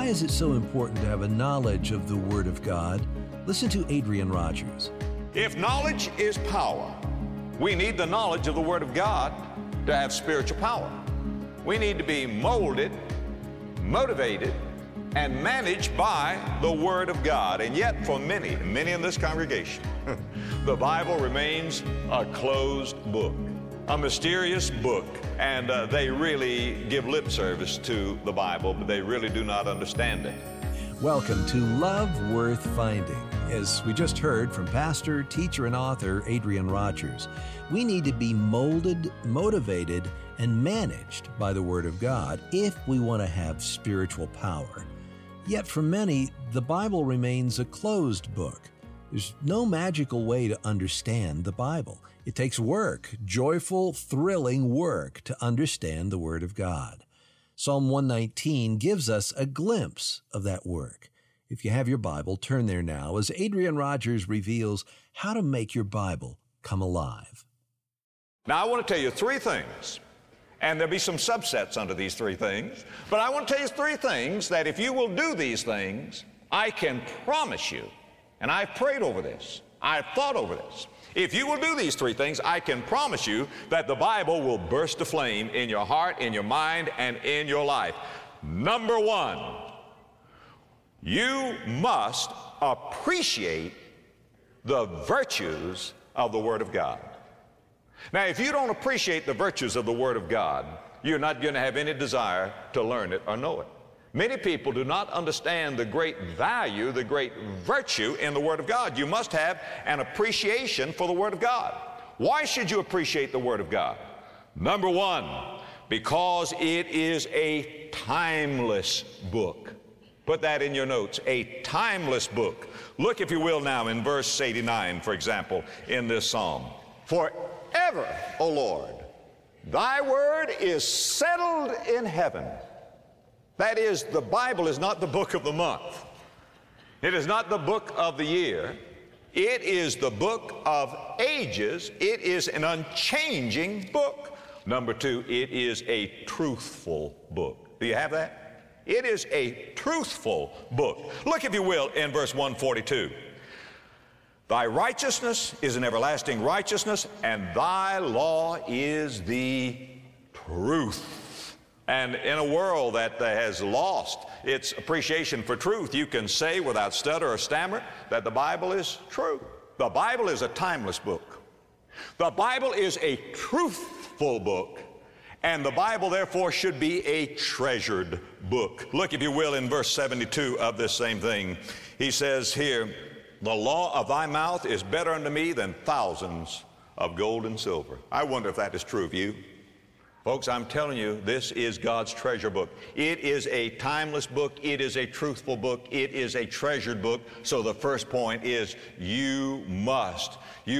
is it so important to have a knowledge of the Word of God? Listen to Adrian Rogers. If knowledge is power, we need the knowledge of the Word of God to have spiritual power. We need to be molded, motivated, and managed by the Word of God. And yet for many in this congregation, the Bible remains a closed book, a mysterious book, and they really give lip service to the Bible, but they really do not understand it. Welcome to Love Worth Finding. As we just heard from pastor, teacher, and author Adrian Rogers, we need to be molded, motivated, and managed by the Word of God if we want to have spiritual power. Yet for many, the Bible remains a closed book. There's no magical way to understand the Bible. It takes work, joyful, thrilling work to understand the Word of God. Psalm 119 gives us a glimpse of that work. If you have your Bible, turn there now as Adrian Rogers reveals how to make your Bible come alive. Now, I want to tell you three things, and there'll be some subsets under these three things, but I want to tell you three things that if you will do these things, I can promise you, and I've prayed over this, I've thought over this, if you will do these three things, I can promise you that the Bible will burst aflame in your heart, in your mind, and in your life. Number one, you must appreciate the virtues of the Word of God. Now, if you don't appreciate the virtues of the Word of God, you're not going to have any desire to learn it or know it. Many people do not understand the great value, the great virtue in the Word of God. You must have an appreciation for the Word of God. Why should you appreciate the Word of God? Number one, because it is a timeless book. Put that in your notes, a timeless book. Look, if you will, now in verse 89, for example, in this psalm. Forever, O Lord, thy word is settled in heaven. That is, the Bible is not the book of the month. It is not the book of the year. It is the book of ages. It is an unchanging book. Number two, it is a truthful book. Do you have that? It is a truthful book. Look, if you will, in verse 142. Thy righteousness is an everlasting righteousness, and thy law is the truth. And in a world that has lost its appreciation for truth, you can say without stutter or stammer that the Bible is true. The Bible is a timeless book. The Bible is a truthful book. And the Bible, therefore, should be a treasured book. Look, if you will, in verse 72 of this same thing. He says here, the law of thy mouth is better unto me than thousands of gold and silver. I wonder if that is true of you. Folks, I'm telling you, this is God's treasure book. It is a timeless book. It is a truthful book. It is a treasured book. So the first point is you must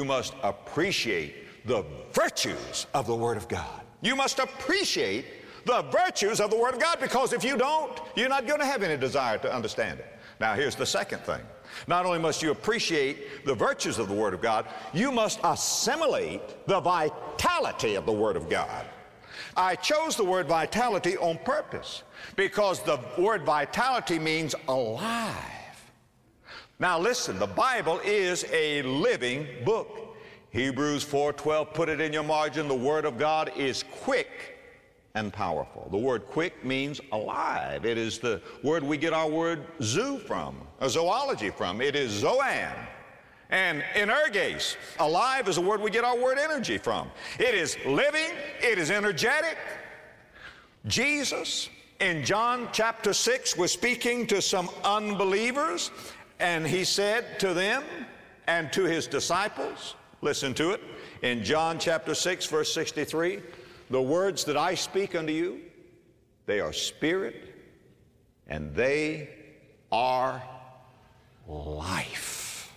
appreciate the virtues of the Word of God. You must appreciate the virtues of the Word of God, because if you don't, you're not going to have any desire to understand it. Now, here's the second thing. Not only must you appreciate the virtues of the Word of God, you must assimilate the vitality of the Word of God. I chose the word vitality on purpose because the word vitality means alive. Now listen, the Bible is a living book. Hebrews 4:12, put it in your margin, the Word of God is quick and powerful. The word quick means alive. It is the word we get our word zoo from, or zoology from. It is zoan. And energes, alive, is a word we get our word energy from. It is living, it is energetic. Jesus, in John chapter 6, was speaking to some unbelievers, and he said to them and to his disciples, listen to it, in John chapter 6, verse 63, the words that I speak unto you, they are spirit, and they are life.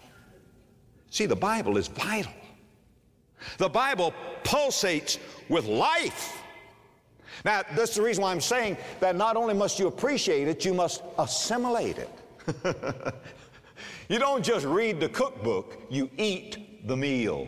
See, the Bible is vital. The Bible pulsates with life. Now, that's the reason why I'm saying that not only must you appreciate it, you must assimilate it. You don't just read the cookbook, you eat the meal.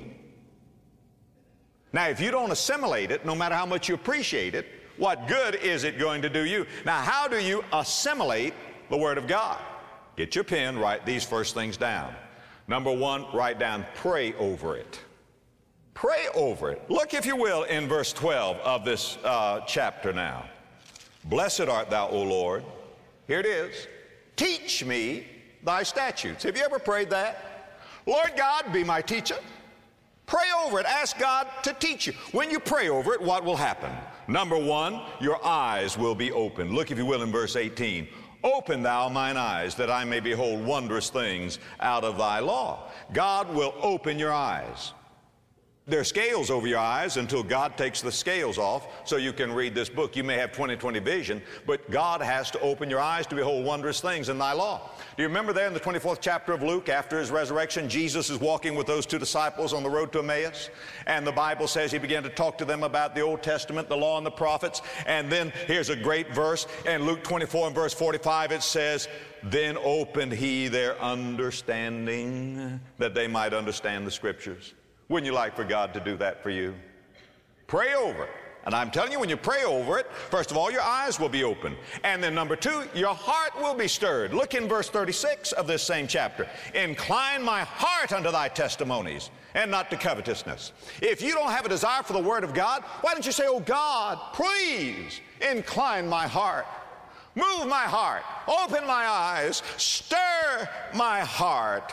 Now, if you don't assimilate it, no matter how much you appreciate it, what good is it going to do you? Now, how do you assimilate the Word of God. Get your pen, write these first things down. Number one, write down, pray over it. Pray over it. Look, if you will, in verse 12 of this chapter now. Blessed art thou, O Lord. Here it is. Teach me thy statutes. Have you ever prayed that? Lord God, be my teacher. Pray over it. Ask God to teach you. When you pray over it, what will happen? Number one, your eyes will be opened. Look, if you will, in verse 18. Open thou mine eyes, that I may behold wondrous things out of thy law. God will open your eyes. There are scales over your eyes until God takes the scales off so you can read this book. You may have 20/20 vision, but God has to open your eyes to behold wondrous things in thy law. Do you remember there in the 24th chapter of Luke, after his resurrection, Jesus is walking with those two disciples on the road to Emmaus, and the Bible says he began to talk to them about the Old Testament, the law and the prophets, and then here's a great verse in Luke 24 and verse 45. It says, then opened he their understanding, that they might understand the Scriptures. Wouldn't you like for God to do that for you? Pray over it. And I'm telling you, when you pray over it, first of all, your eyes will be open. And then number two, your heart will be stirred. Look in verse 36 of this same chapter. Incline my heart unto thy testimonies, and not to covetousness. If you don't have a desire for the Word of God, why don't you say, oh God, please incline my heart. Move my heart. Open my eyes. Stir my heart.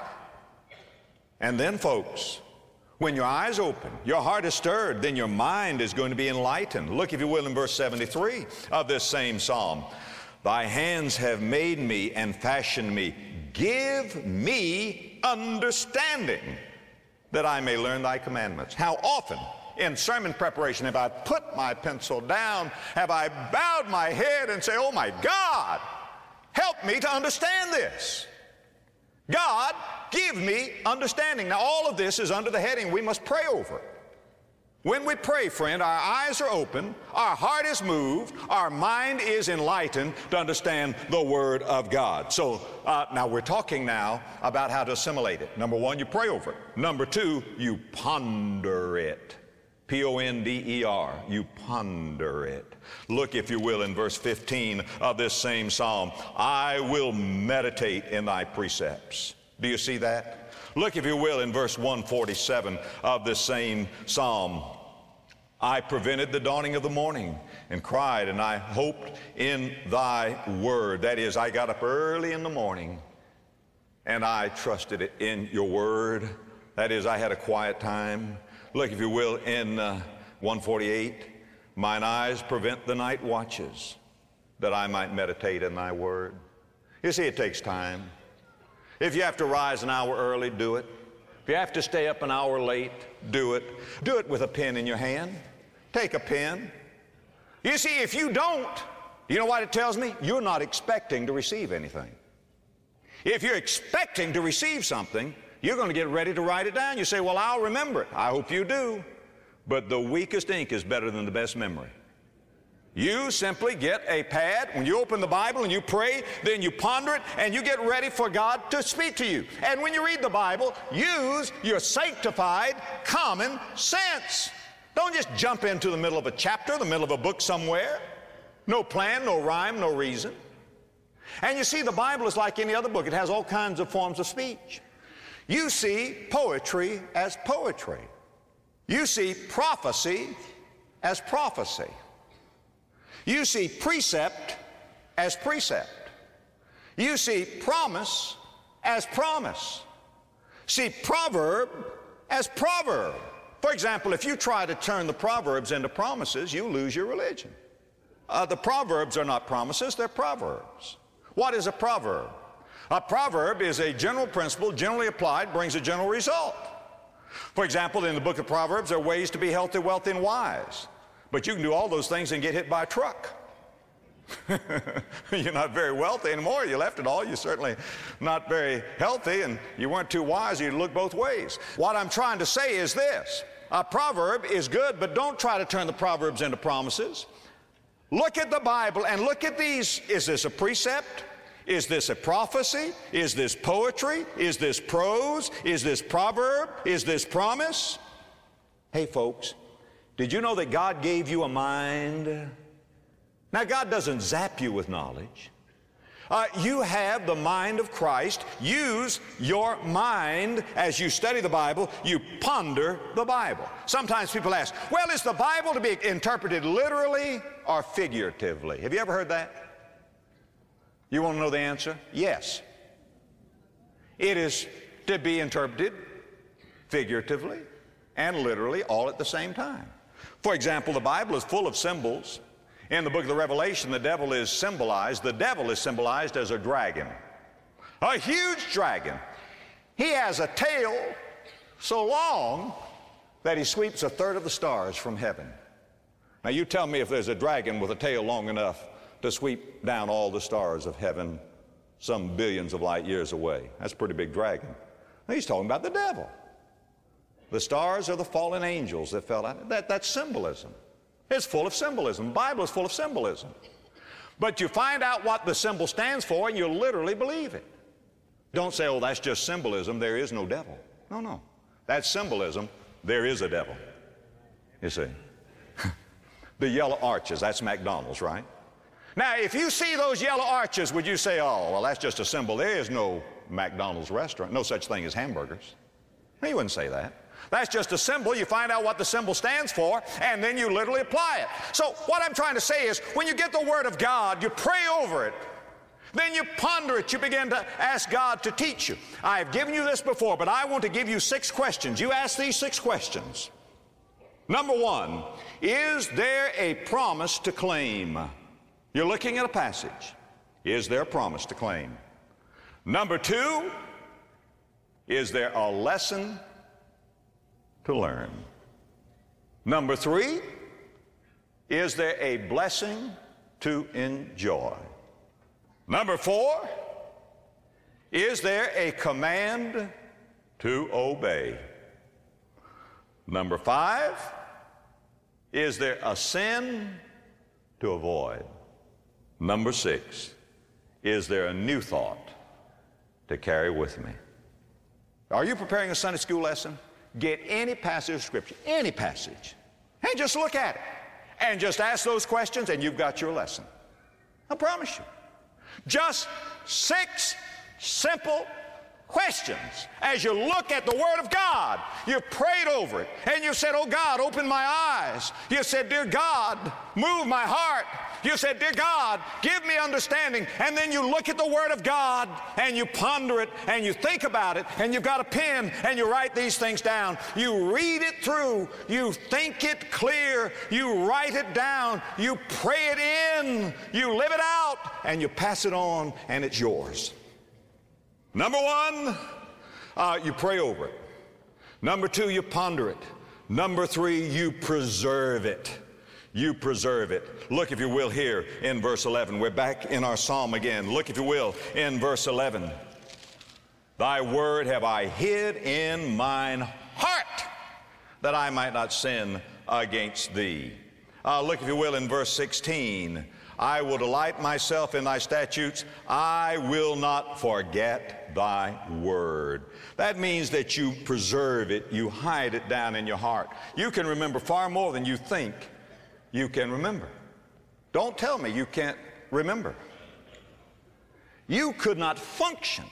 And then, folks, when your eyes open, your heart is stirred, then your mind is going to be enlightened. Look, if you will, in verse 73 of this same psalm. Thy hands have made me and fashioned me. Give me understanding, that I may learn thy commandments. How often in sermon preparation have I put my pencil down, have I bowed my head and say, oh my God, help me to understand this. God, give me understanding. Now, all of this is under the heading we must pray over. When we pray, friend, our eyes are open, our heart is moved, our mind is enlightened to understand the Word of God. So now we're talking now about how to assimilate it. Number one, you pray over it. Number two, you ponder it. P-O-N-D-E-R. You ponder it. Look, if you will, in verse 15 of this same psalm. I will meditate in thy precepts. Do you see that? Look, if you will, in verse 147 of this same psalm. I prevented the dawning of the morning and cried, and I hoped in thy word. That is, I got up early in the morning and I trusted it in your word. That is, I had a quiet time. Look, if you will, in 148, mine eyes prevent the night watches, that I might meditate in thy word. You see, it takes time. If you have to rise an hour early, do it. If you have to stay up an hour late, do it. Do it with a pen in your hand. Take a pen. You see, if you don't, you know what it tells me? You're not expecting to receive anything. If you're expecting to receive something, you're going to get ready to write it down. You say, well, I'll remember it. I hope you do. But the weakest ink is better than the best memory. You simply get a pad. When you open the Bible and you pray, then you ponder it and you get ready for God to speak to you. And when you read the Bible, use your sanctified common sense. Don't just jump into the middle of a chapter, the middle of a book somewhere. No plan, no rhyme, no reason. And you see, the Bible is like any other book. It has all kinds of forms of speech. You see poetry as poetry. You see prophecy as prophecy. You see precept as precept. You see promise as promise. See proverb as proverb. For example, if you try to turn the Proverbs into promises, you lose your religion. The Proverbs are not promises, they're proverbs. What is a proverb? A proverb is a general principle, generally applied, brings a general result. For example, in the book of Proverbs, there are ways to be healthy, wealthy, and wise. But you can do all those things and get hit by a truck. You're not very wealthy anymore. You left it all. You're certainly not very healthy, and you weren't too wise. You look both ways. What I'm trying to say is this. A proverb is good, but don't try to turn the Proverbs into promises. Look at the Bible and look at these. Is this a precept? Is this a prophecy? Is this poetry? Is this prose? Is this proverb? Is this promise? Hey, folks, did you know that God gave you a mind? Now, God doesn't zap you with knowledge. You have the mind of Christ. Use your mind as you study the Bible. You ponder the Bible. Sometimes people ask, well, is the Bible to be interpreted literally or figuratively? Have you ever heard that? You want to know the answer? Yes. It is to be interpreted figuratively and literally all at the same time. For example, the Bible is full of symbols. In the book of the Revelation, the devil is symbolized as a dragon, a huge dragon. He has a tail so long that he sweeps a third of the stars from heaven. Now you tell me if there's a dragon with a tail long enough to sweep down all the stars of heaven some billions of light years away. That's a pretty big dragon. Now he's talking about the devil. The stars are the fallen angels that fell out. That's symbolism. It's full of symbolism. The Bible is full of symbolism. But you find out what the symbol stands for and you literally believe it. Don't say, oh, that's just symbolism. There is no devil. No. That's symbolism. There is a devil. You see. The yellow arches, that's McDonald's, right? Now, if you see those yellow arches, would you say, oh, well, that's just a symbol. There is no McDonald's restaurant. No such thing as hamburgers. No, you wouldn't say that. That's just a symbol. You find out what the symbol stands for, and then you literally apply it. So what I'm trying to say is, when you get the Word of God, you pray over it. Then you ponder it. You begin to ask God to teach you. I have given you this before, but I want to give you 6 questions. You ask these 6 questions. Number 1, is there a promise to claim? You're looking at a passage. Is there a promise to claim? Number 2, is there a lesson to learn? Number 3, is there a blessing to enjoy? Number 4, is there a command to obey? Number 5, is there a sin to avoid? Number 6, is there a new thought to carry with me? Are you preparing a Sunday school lesson? Get any passage of Scripture, any passage, and just look at it. And just ask those questions and you've got your lesson. I promise you. Just 6 simple questions. As you look at the Word of God, you've prayed over it, and you've said, oh God, open my eyes. You said, dear God, move my heart. You said, dear God, give me understanding. And then you look at the Word of God, and you ponder it, and you think about it, and you've got a pen, and you write these things down. You read it through. You think it clear. You write it down. You pray it in. You live it out, and you pass it on, and it's yours. Number 1, you pray over it. Number 2, you ponder it. Number 3, you preserve it. You preserve it. Look, if you will, here in verse 11. We're back in our psalm again. Look, if you will, in verse 11. Thy word have I hid in mine heart, that I might not sin against thee. Look, if you will, in verse 16. I will delight myself in thy statutes. I will not forget thy word. That means that you preserve it. You hide it down in your heart. You can remember far more than you think you can remember. Don't tell me you can't remember. You could not function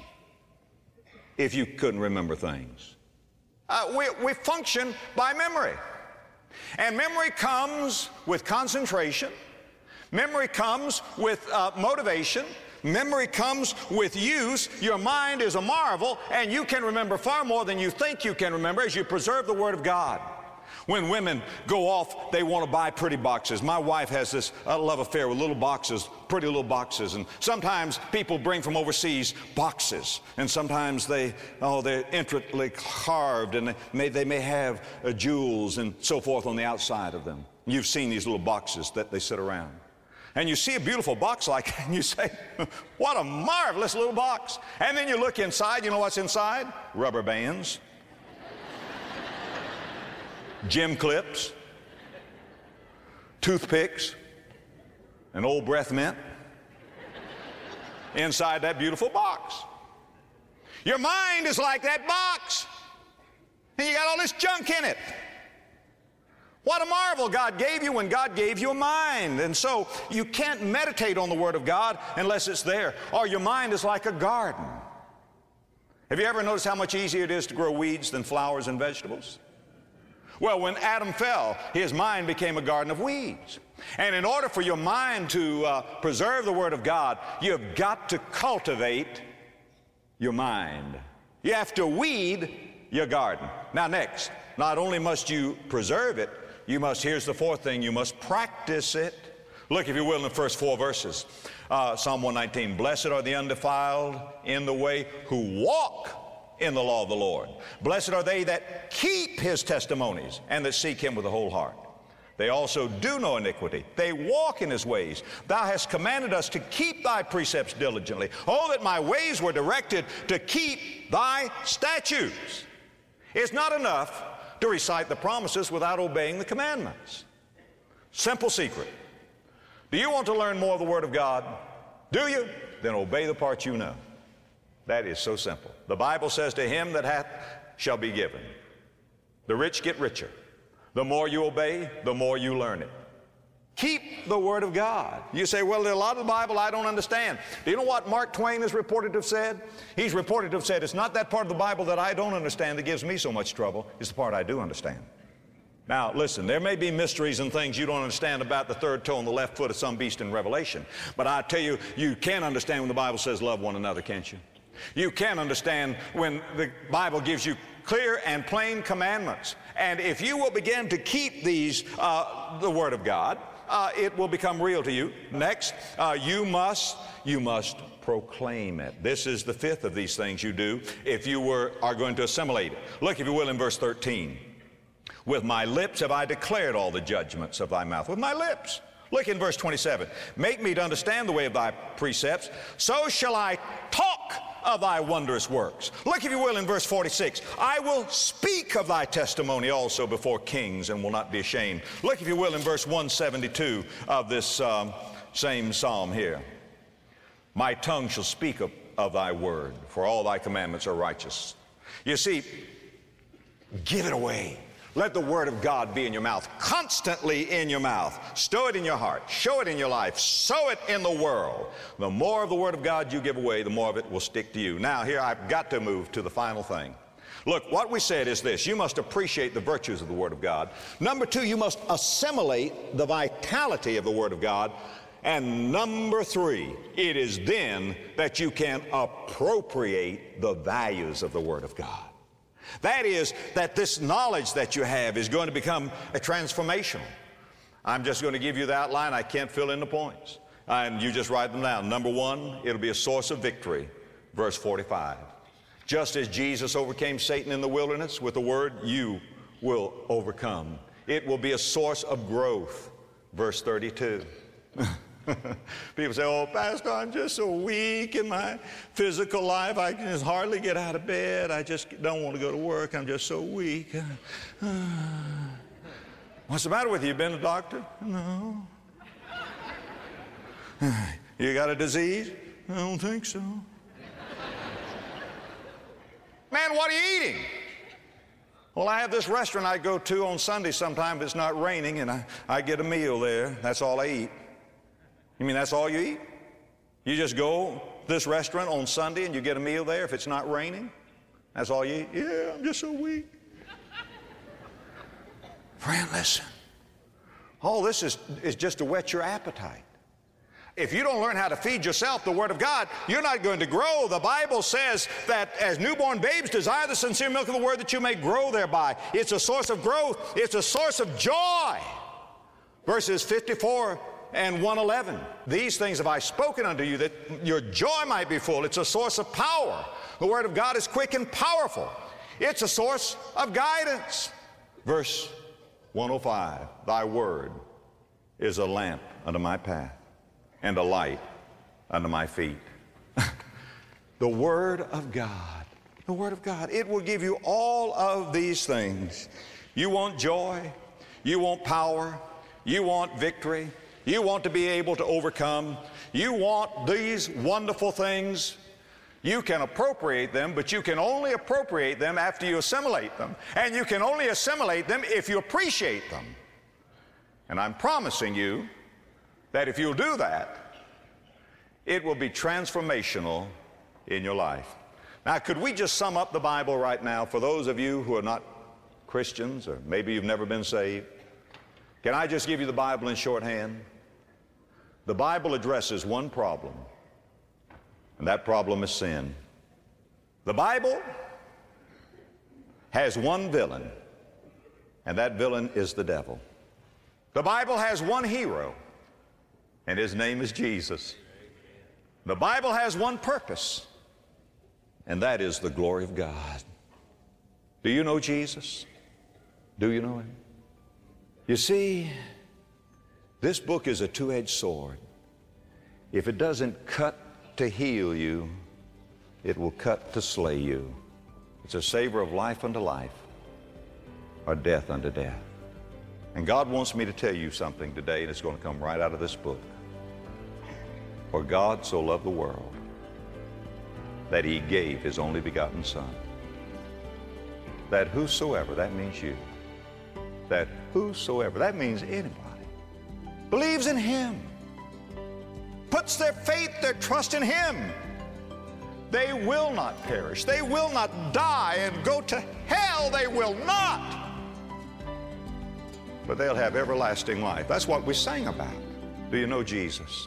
if you couldn't remember things. We function by memory. And memory comes with concentration. Memory comes with motivation. Memory comes with use. Your mind is a marvel, and you can remember far more than you think you can remember as you preserve the Word of God. When women go off, they want to buy pretty boxes. My wife has this love affair with little boxes, pretty little boxes. And sometimes people bring from overseas boxes. And sometimes they're intricately carved, and they may have jewels and so forth on the outside of them. You've seen these little boxes that they sit around. And you see a beautiful box like that, and you say, what a marvelous little box. And then you look inside. You know what's inside? Rubber bands, gym clips, toothpicks, and old breath mint inside that beautiful box. Your mind is like that box, and you got all this junk in it. What a marvel God gave you when God gave you a mind. And so you can't meditate on the Word of God unless it's there, or your mind is like a garden. Have you ever noticed how much easier it is to grow weeds than flowers and vegetables? Well, when Adam fell, his mind became a garden of weeds. And in order for your mind to preserve the Word of God, you've got to cultivate your mind. You have to weed your garden. Now next, not only must you preserve it, you must, here's the fourth thing, you must practice it. Look, if you will, in the first 4 verses. Psalm 119, blessed are the undefiled in the way who walk in the law of the Lord. Blessed are they that keep His testimonies and that seek Him with the whole heart. They also do no iniquity. They walk in His ways. Thou hast commanded us to keep Thy precepts diligently. Oh, that my ways were directed to keep Thy statutes. It's not enough to recite the promises without obeying the commandments. Simple secret. Do you want to learn more of the Word of God? Do you? Then obey the parts you know. That is so simple. The Bible says, to him that hath shall be given. The rich get richer. The more you obey, the more you learn it. Keep the Word of God. You say, well, there's a lot of the Bible I don't understand. Do you know what Mark Twain is reported to have said? He's reported to have said, it's not that part of the Bible that I don't understand that gives me so much trouble. It's the part I do understand. Now, listen, there may be mysteries and things you don't understand about the third toe on the left foot of some beast in Revelation. But I tell you, you can understand when the Bible says love one another, can't you? You can understand when the Bible gives you clear and plain commandments. And if you will begin to keep these, the Word of God, it will become real to you. Next, you must proclaim it. This is the fifth of these things you do if you are going to assimilate it. Look, if you will, in verse 13. With my lips have I declared all the judgments of thy mouth. With my lips. Look in verse 27. Make me to understand the way of thy precepts, so shall I talk of thy wondrous works. Look, if you will, in verse 46. I will speak of thy testimony also before kings and will not be ashamed. Look, if you will, in verse 172 of this same psalm here. My tongue shall speak of thy word, for all thy commandments are righteous. You see, give it away. Let the Word of God be in your mouth, constantly in your mouth. Stow it in your heart. Show it in your life. Sow it in the world. The more of the Word of God you give away, the more of it will stick to you. Now, here I've got to move to the final thing. Look, what we said is this. You must appreciate the virtues of the Word of God. Number 2, you must assimilate the vitality of the Word of God. And number 3, it is then that you can appropriate the values of the Word of God. That is, that this knowledge that you have is going to become a transformational. I'm just going to give you the outline. I can't fill in the points. And you just write them down. Number 1, it'll be a source of victory. Verse 45. Just as Jesus overcame Satan in the wilderness with the Word, you will overcome. It will be a source of growth. Verse 32. People say, oh, Pastor, I'm just so weak in my physical life. I can just hardly get out of bed. I just don't want to go to work. I'm just so weak. What's the matter with you? You been to the doctor? No. You got a disease? I don't think so. Man, what are you eating? Well, I have this restaurant I go to on Sunday sometime if it's not raining, and I get a meal there. That's all I eat. You mean that's all you eat? You just go to this restaurant on Sunday and you get a meal there if it's not raining? That's all you eat? Yeah, I'm just so weak. Friend, listen. All this is just to whet your appetite. If you don't learn how to feed yourself the Word of God, you're not going to grow. The Bible says that as newborn babes desire the sincere milk of the Word that you may grow thereby. It's a source of growth. It's a source of joy. Verses 54 and 111. These things have I spoken unto you that your joy might be full. It's a source of power. The Word of God is quick and powerful. It's a source of guidance. Verse 105. Thy Word is a lamp unto my path and a light unto my feet. The Word of God. The Word of God. It will give you all of these things. You want joy. You want power. You want victory. You want to be able to overcome. You want these wonderful things. You can appropriate them, but you can only appropriate them after you assimilate them. And you can only assimilate them if you appreciate them. And I'm promising you that if you'll do that, it will be transformational in your life. Now, could we just sum up the Bible right now for those of you who are not Christians, or maybe you've never been saved? Can I just give you the Bible in shorthand? The Bible addresses one problem, and that problem is sin. The Bible has one villain, and that villain is the devil. The Bible has one hero, and his name is Jesus. The Bible has one purpose, and that is the glory of God. Do you know Jesus? Do you know him? You see, this book is a two-edged sword. If it doesn't cut to heal you, it will cut to slay you. It's a savor of life unto life, or death unto death. And God wants me to tell you something today, and it's going to come right out of this book. For God so loved the world that he gave his only begotten Son, that whosoever, that means you, that whosoever, that means anybody, believes in him, puts their faith, their trust in him, they will not perish. They will not die and go to hell. They will not. But they'll have everlasting life. That's what we sang about. Do you know Jesus?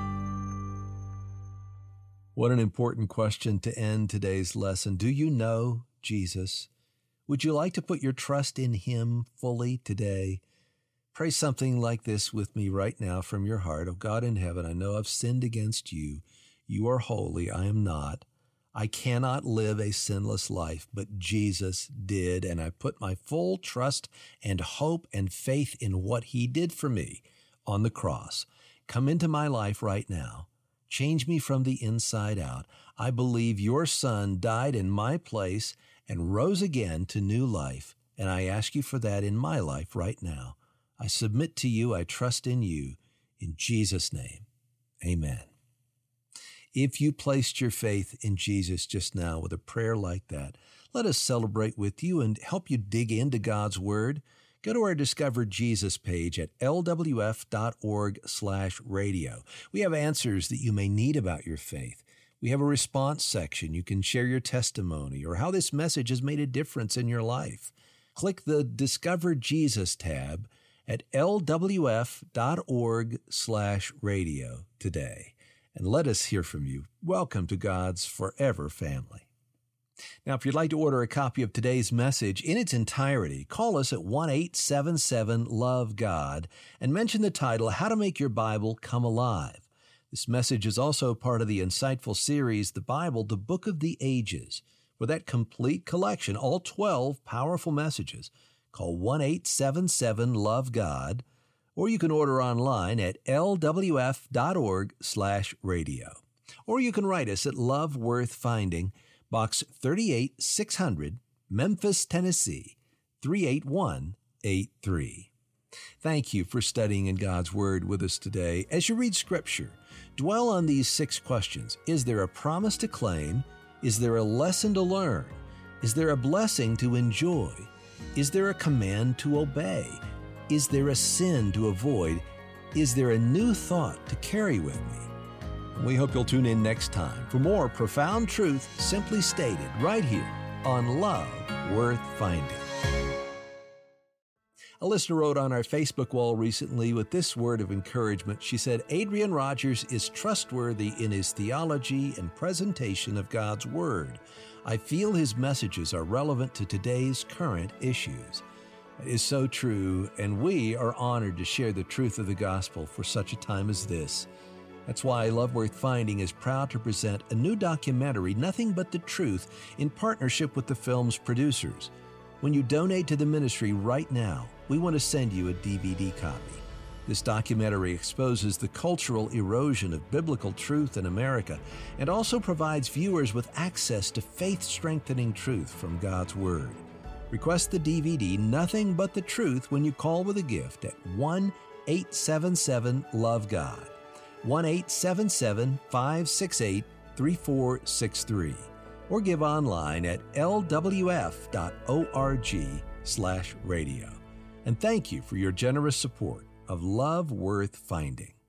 What an important question to end today's lesson. Do you know Jesus? Would you like to put your trust in him fully today? Pray something like this with me right now from your heart. Oh God in heaven, I know I've sinned against you. You are holy. I am not. I cannot live a sinless life, but Jesus did, and I put my full trust and hope and faith in what he did for me on the cross. Come into my life right now. Change me from the inside out. I believe your Son died in my place and rose again to new life, and I ask you for that in my life right now. I submit to you. I trust in you. In Jesus' name, amen. If you placed your faith in Jesus just now with a prayer like that, let us celebrate with you and help you dig into God's Word. Go to our Discover Jesus page at lwf.org/radio. We have answers that you may need about your faith. We have a response section. You can share your testimony or how this message has made a difference in your life. Click the Discover Jesus tab at lwf.org/radio today. And let us hear from you. Welcome to God's Forever Family. Now, if you'd like to order a copy of today's message in its entirety, call us at 1-877-LOVE-GOD and mention the title, How to Make Your Bible Come Alive. This message is also part of the insightful series, The Bible, the Book of the Ages. For that complete collection, all 12 powerful messages, call 1-877-LOVE-GOD, or you can order online at lwf.org/radio. Or you can write us at Love Worth Finding, Box 38600, Memphis, Tennessee, 38183. Thank you for studying in God's Word with us today. As you read Scripture, dwell on these 6 questions. Is there a promise to claim? Is there a lesson to learn? Is there a blessing to enjoy? Is there a command to obey? Is there a sin to avoid? Is there a new thought to carry with me? We hope you'll tune in next time for more profound truth simply stated right here on Love Worth Finding. A listener wrote on our Facebook wall recently with this word of encouragement. She said, Adrian Rogers is trustworthy in his theology and presentation of God's Word. I feel his messages are relevant to today's current issues. It is so true, and we are honored to share the truth of the gospel for such a time as this. That's why Love Worth Finding is proud to present a new documentary, Nothing But the Truth, in partnership with the film's producers. When you donate to the ministry right now, we want to send you a DVD copy. This documentary exposes the cultural erosion of biblical truth in America and also provides viewers with access to faith-strengthening truth from God's Word. Request the DVD, Nothing But the Truth, when you call with a gift at 1-877-LOVE-GOD, 1-877-568-3463, or give online at lwf.org/radio. And thank you for your generous support of love worth finding.